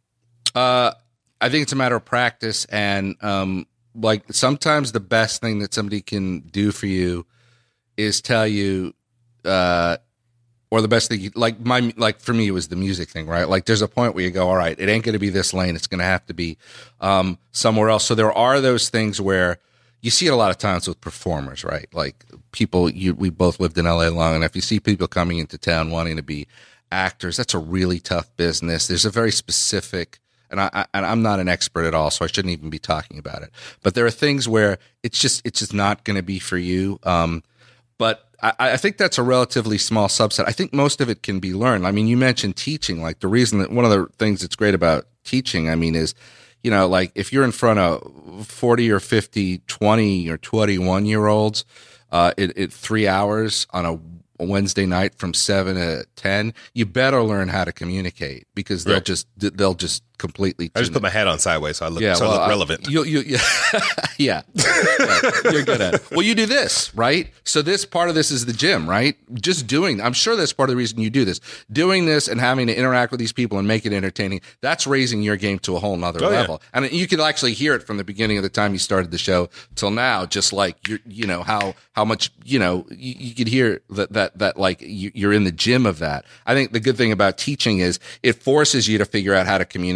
Uh, I think it's a matter of practice, and um, like sometimes the best thing that somebody can do for you is tell you, uh, or the best thing, you, like my like for me, it was the music thing, right? Like, there's a point where you go, all right, it ain't going to be this lane; it's going to have to be um, somewhere else. So there are those things where. You see it a lot of times with performers, right? Like people, you, we both lived in L A long enough. You see people coming into town wanting to be actors. That's a really tough business. There's a very specific, and I, I and I'm not an expert at all, so I shouldn't even be talking about it. But there are things where it's just it's just not going to be for you. Um, but I, I think that's a relatively small subset. I think most of it can be learned. I mean, you mentioned teaching. Like the reason that one of the things that's great about teaching, I mean, is you know, like if you're in front of forty or fifty, twenty or twenty-one year olds, uh, at, at three hours on a Wednesday night from seven to ten, you better learn how to communicate because they'll right. just, they'll just completely. I just put my hat on sideways. So I look, yeah, so well, I look relevant. I, you, you, yeah. yeah. yeah. You're good at it. Well, you do this, right? So this part of this is the gym, right? Just doing, I'm sure that's part of the reason you do this. Doing this and having to interact with these people and make it entertaining, that's raising your game to a whole nother oh, level. Yeah. And you can actually hear it from the beginning of the time you started the show till now, just like, you're, you know, how, how much, you know, you, you could hear that, that, that like you, you're in the gym of that. I think the good thing about teaching is it forces you to figure out how to communicate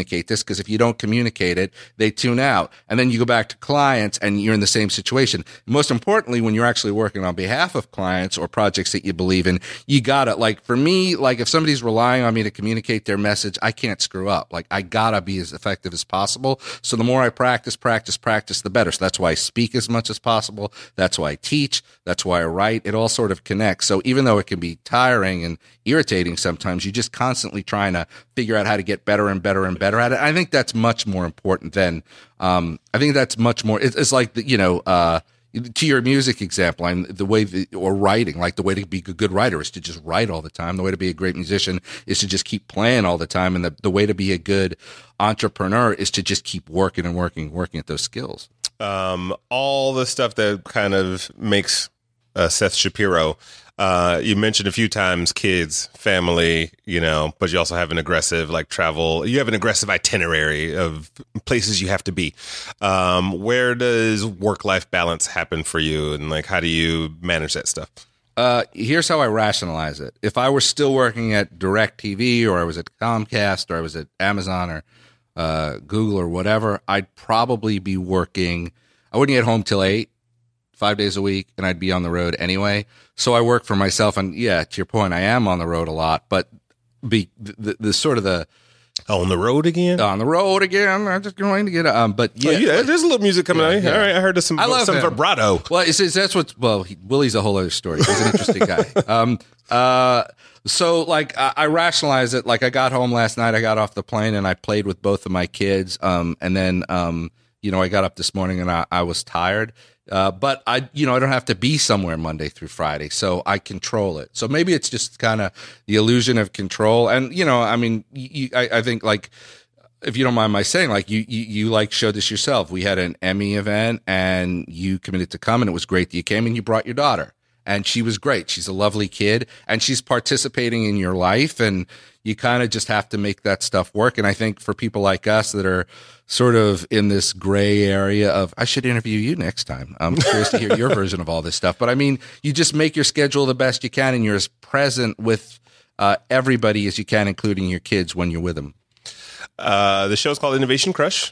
communicate this, because if you don't communicate it, they tune out. And then you go back to clients and you're in the same situation. Most importantly, when you're actually working on behalf of clients or projects that you believe in, you gotta, like, for me, like, if somebody's relying on me to communicate their message, I can't screw up. Like, I gotta be as effective as possible. So the more I practice, practice, practice, the better. So that's why I speak as much as possible. That's why I teach. That's why I write. It all sort of connects. So even though it can be tiring and irritating sometimes, you just constantly trying to figure out how to get better and better and better at it. I think that's much more important than, um, I think that's much more, it's, it's like, the, you know, uh, to your music example, I'm the way, the, or writing, like the way to be a good writer is to just write all the time. The way to be a great musician is to just keep playing all the time. And the, the way to be a good entrepreneur is to just keep working and working, working at those skills. Um, all the stuff that kind of makes uh, Seth Shapiro. Uh, you mentioned a few times kids, family, you know, but you also have an aggressive, like, travel. You have an aggressive itinerary of places you have to be. Um, where does work-life balance happen for you? And, like, how do you manage that stuff? Uh, here's how I rationalize it. If I were still working at DirecTV, or I was at Comcast, or I was at Amazon, or uh, Google, or whatever, I'd probably be working. I wouldn't get home till eight. Five days a week, and I'd be on the road anyway. So I work for myself, and yeah, to your point, I am on the road a lot. But be the, the, the sort of the on the road again, on the road again. I'm just going to get um, but yeah, oh, yeah, there's a little music coming yeah, out. Yeah. All right, I heard some I love some him. vibrato. Well, it's, it's that's what. Well, he, Willie's a whole other story. He's an interesting guy. Um, uh, so like I, I rationalize it. Like I got home last night. I got off the plane and I played with both of my kids. Um, and then um, you know, I got up this morning and I, I was tired. Uh, but I, you know, I don't have to be somewhere Monday through Friday, so I control it. So maybe it's just kind of the illusion of control. And, you know, I mean, you, I, I think, like, if you don't mind my saying, like, you, you, you like showed this yourself. We had an Emmy event and you committed to come, and it was great that you came, and you brought your daughter, and she was great. She's a lovely kid, and she's participating in your life, and you kind of just have to make that stuff work. And I think for people like us that are sort of in this gray area of, I should interview you next time. I'm curious to hear your version of all this stuff. But I mean, you just make your schedule the best you can, and you're as present with uh, everybody as you can, including your kids, when you're with them. Uh, the show's called Innovation Crush.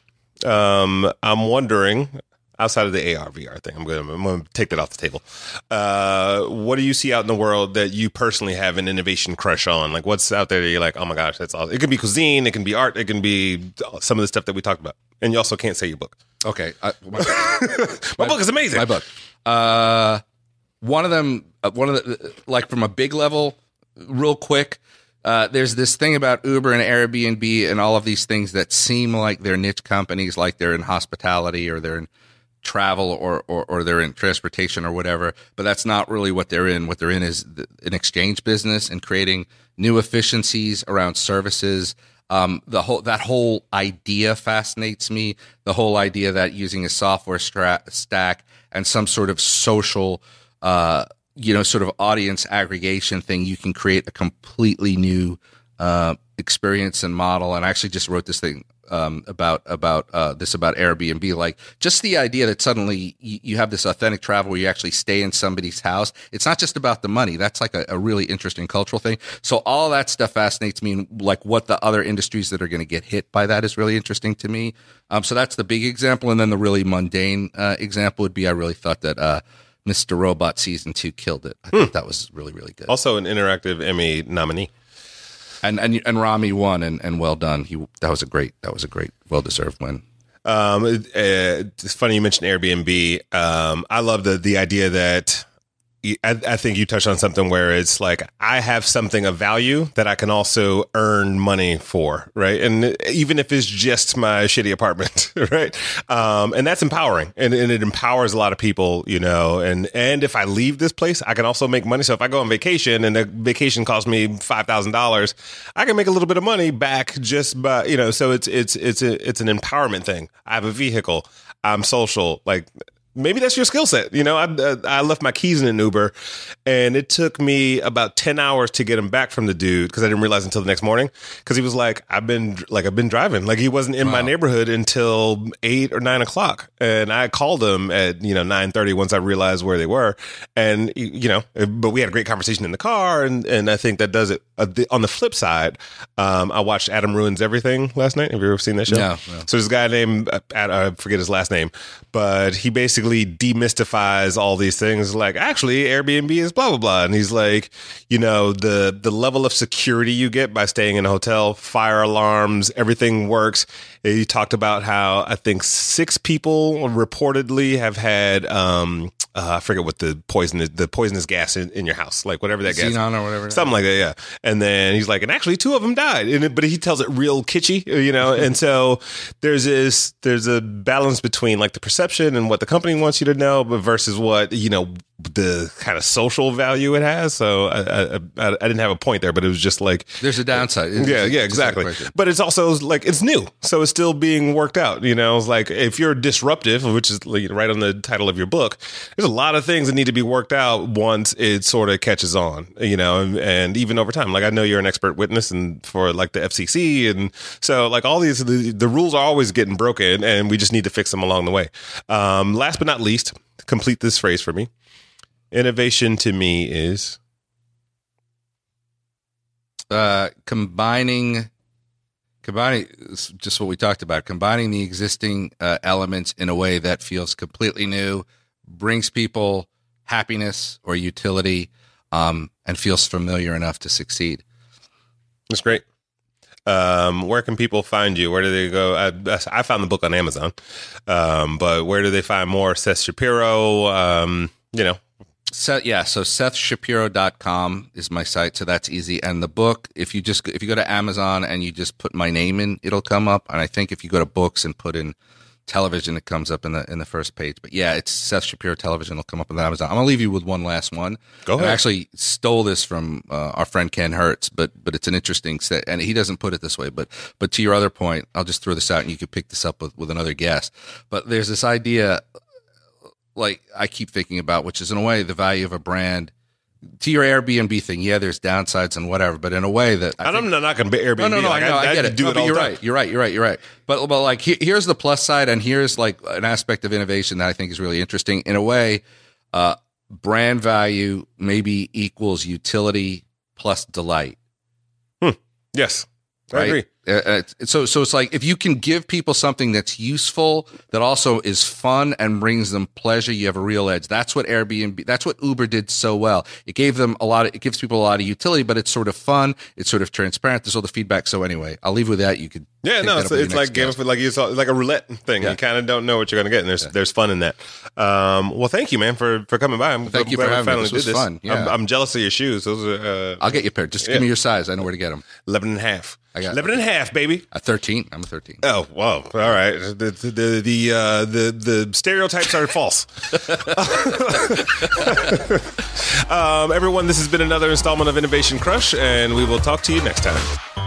Um, I'm wondering, outside of the A R V R thing, I'm going I'm to take that off the table. Uh, what do you see out in the world that you personally have an innovation crush on? Like, what's out there that you're like, oh my gosh, that's all. It can be cuisine, it can be art, it can be some of the stuff that we talked about. And you also can't say your book. Okay. I, my, my, my book is amazing. My book. Uh, one of them, uh, one of the, like, from a big level, real quick, Uh, there's this thing about Uber and Airbnb and all of these things that seem like they're niche companies, like they're in hospitality or they're in travel or, or, or they're in transportation or whatever, but that's not really what they're in. What they're in is the, an exchange business and creating new efficiencies around services. Um, the whole, that whole idea fascinates me. The whole idea that using a software stra- stack and some sort of social, uh, you know, sort of audience aggregation thing, you can create a completely new uh, experience and model. And I actually just wrote this thing um, about about uh, this about Airbnb. Like, just the idea that suddenly you, you have this authentic travel where you actually stay in somebody's house. It's not just about the money. That's like a, a really interesting cultural thing. So all that stuff fascinates me. And like, what the other industries that are going to get hit by that is really interesting to me. Um, so that's the big example. And then the really mundane uh, example would be, I really thought that uh, Mister Robot season two killed it. I hmm. thought that was really, really good. Also an interactive Emmy nominee. And and and Rami won, and, and well done. He that was a great that was a great well deserved win. Um, uh, it's funny you mentioned Airbnb. Um, I love the the idea that I, I think you touched on something where it's like, I have something of value that I can also earn money for, right? And even if it's just my shitty apartment, right? Um, and that's empowering, and, and it empowers a lot of people, you know, and, and if I leave this place, I can also make money. So if I go on vacation and the vacation costs me five thousand dollars, I can make a little bit of money back just by, you know, so it's, it's, it's a, it's an empowerment thing. I have a vehicle. I'm social. Like, maybe that's your skill set. You know, I, I left my keys in an Uber, and it took me about ten hours to get them back from the dude because I didn't realize until the next morning. Because he was like, "I've been like I've been driving. Like he wasn't in wow. my neighborhood until eight or nine o'clock, and I called him at you know nine thirty once I realized where they were. And you know, but we had a great conversation in the car, and and I think that does it. Uh, the, on the flip side, um, I watched Adam Ruins Everything last night. Have you ever seen that show? No. no. So there's a guy named uh, I forget his last name, but he basically demystifies all these things like actually Airbnb is blah blah blah, and he's like, you know, the the level of security you get by staying in a hotel, fire alarms, everything works. He talked about how I think six people reportedly have had um uh, I forget what the poison is, the poisonous gas in, in your house, like whatever that gas, xenon or whatever, something like that, yeah. And then he's like, and actually two of them died, and it, but he tells it real kitschy, you know. And so there's this there's a balance between like the perception and what the company wants you to know, but versus what you know the kind of social value it has. So I, I, I, I didn't have a point there, but it was just like there's a downside. It's yeah, yeah, exactly. But it's also like it's new, so it's still being worked out. You know, it's like if you're disruptive, which is like, right on the title of your book, there's a lot of things that need to be worked out once it sort of catches on. You know, and, and even over time. Like I know you're an expert witness and for like the F C C, and so like all these the, the rules are always getting broken, and we just need to fix them along the way. Um, last but not least, complete this phrase for me. Innovation to me is uh, combining, combining just what we talked about, combining the existing uh, elements in a way that feels completely new, brings people happiness or utility, um, and feels familiar enough to succeed. That's great. Um, where can people find you? Where do they go? I, I found the book on Amazon, um, but where do they find more? Seth Shapiro, um, you know. Seth, yeah, so seth shapiro dot com is my site, so that's easy. And the book, if you just if you go to Amazon and you just put my name in, it'll come up. And I think if you go to books and put in television, it comes up in the in the first page. But yeah, it's Seth Shapiro Television. It'll come up on Amazon. I'm gonna leave you with one last one. Go ahead. I actually stole this from uh, our friend Ken Hertz, but but it's an interesting set, and he doesn't put it this way. But but to your other point, I'll just throw this out, and you could pick this up with, with another guest. But there's this idea, like I keep thinking about, which is in a way the value of a brand. To your Airbnb thing, yeah, there's downsides and whatever, but in a way that I I'm think, not, not going to be Airbnb. No, no, no, like, I know, I, I get it. Do no, it but all you're time. right. You're right. You're right. You're right. But but like he, here's the plus side, and here's like an aspect of innovation that I think is really interesting. In a way, uh, brand value maybe equals utility plus delight. Hmm. Yes, I right? agree. Uh, so, so it's like if you can give people something that's useful, that also is fun and brings them pleasure, you have a real edge. That's what Airbnb, that's what Uber did so well. It gave them a lot of, it gives people a lot of utility, but it's sort of fun. It's sort of transparent. There's all the feedback. So anyway, I'll leave with that. You could, yeah, no, it's, it's like game of, like it's like a roulette thing. Yeah. You kind of don't know what you're going to get, and there's yeah. there's fun in that. Um, well, thank you, man, for for coming by. I'm thank you for having me. This was this. fun. Yeah. I'm, I'm jealous of your shoes. Those are. Uh, I'll get you a pair. Just yeah. give me your size. I know where to get them. eleven and a half. I got eleven and a half, baby. A thirteen. I'm a thirteen. Oh, wow. All right. The the the uh, the, the stereotypes are false. um, everyone, this has been another installment of Innovation Crush, and we will talk to you next time.